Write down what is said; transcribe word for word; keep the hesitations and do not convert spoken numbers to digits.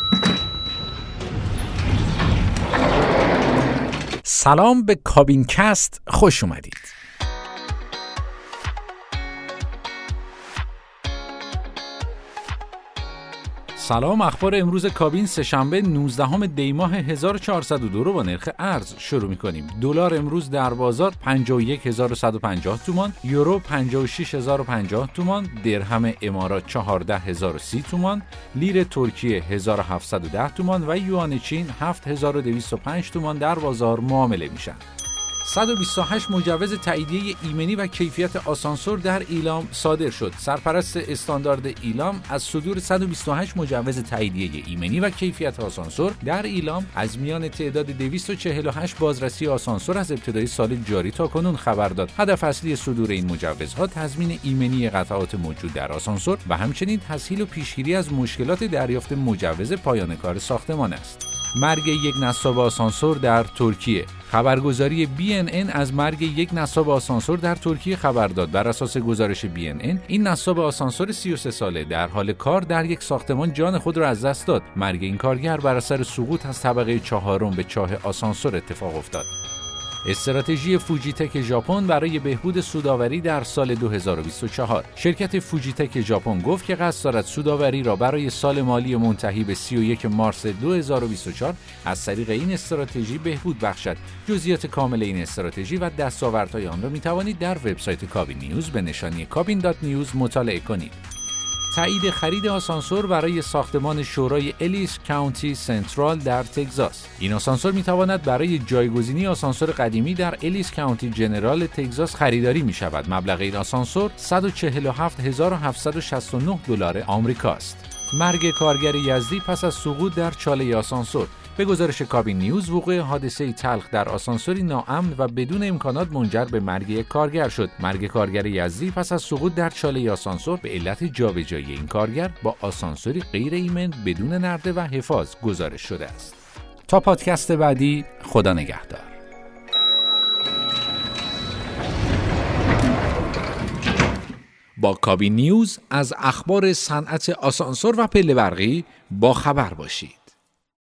سلام به کابین کست، خوش اومدید. سلام، اخبار امروز کابین سه‌شنبه نوزدهم دی ماه هزار و چهارصد و دو رو با نرخ ارز شروع می‌کنیم. دلار امروز در بازار پنجاه و یک هزار و صد و پنجاه تومان، یورو پنجاه و شش هزار و پنجاه تومان، درهم امارات چهارده هزار و سی تومان، لیر ترکیه هزار و هفتصد و ده تومان و یوان چین هفت هزار و دویست و پنج تومان در بازار معامله میشن. صد و بیست و هشت مجوز تاییدیه ایمنی و کیفیت آسانسور در ایلام صادر شد. سرپرست استاندارد ایلام از صدور صد و بیست و هشت مجوز تاییدیه ایمنی و کیفیت آسانسور در ایلام از میان تعداد دویست و چهل و هشت بازرسی آسانسور از ابتدای سال جاری تا کنون خبر داد. هدف اصلی صدور این مجوزها تضمین ایمنی قطعات موجود در آسانسور و همچنین تسهیل و پیشگیری از مشکلات دریافت مجوز پایان کار ساختمان است. مرگ یک نصاب آسانسور در ترکیه. خبرگزاری بی ان ان از مرگ یک نصاب آسانسور در ترکیه خبر داد. بر اساس گزارش بی ان ان، این نصاب آسانسور سی و سه ساله در حال کار در یک ساختمان جان خود را از دست داد. مرگ این کارگر بر اثر سقوط از طبقه چهارم به چاه آسانسور اتفاق افتاد. استراتژی فوجیتک ژاپن برای بهبود سودآوری در سال دو هزار و بیست و چهار. شرکت فوجیتک ژاپن گفت که قصد دارد سودآوری را برای سال مالی منتهی به سی و یک مارس دو هزار و بیست و چهار از طریق این استراتژی بهبود بخشد. جزئیات کامل این استراتژی و دستاوردهای آن را می‌توانید در وبسایت کابین نیوز به نشانی کابین دات نیوز مطالعه کنید. تایید خرید آسانسور برای ساختمان شورای الیس کانتی سنترال در تگزاس. این آسانسور میتواند برای جایگزینی آسانسور قدیمی در الیس کانتی جنرال تگزاس خریداری می شود. مبلغ این آسانسور صد و چهل و هفت هزار و هفتصد و شصت و نه دلار آمریکا است. مرگ کارگر یزدی پس از سقوط در چاله آسانسور. به گزارش کابین نیوز، وقوع حادثه تلخ در آسانسوری ناامن و بدون امکانات منجر به مرگ یک کارگر شد. مرگ کارگر یزدی پس از سقوط در چاله آسانسور به علت جابجایی این کارگر با آسانسوری غیر ایمن بدون نرده و حفاظ گزارش شده است. تا پادکست بعدی، خدا نگهدار. با کابین نیوز از اخبار صنعت آسانسور و پله برقی با خبر باشید.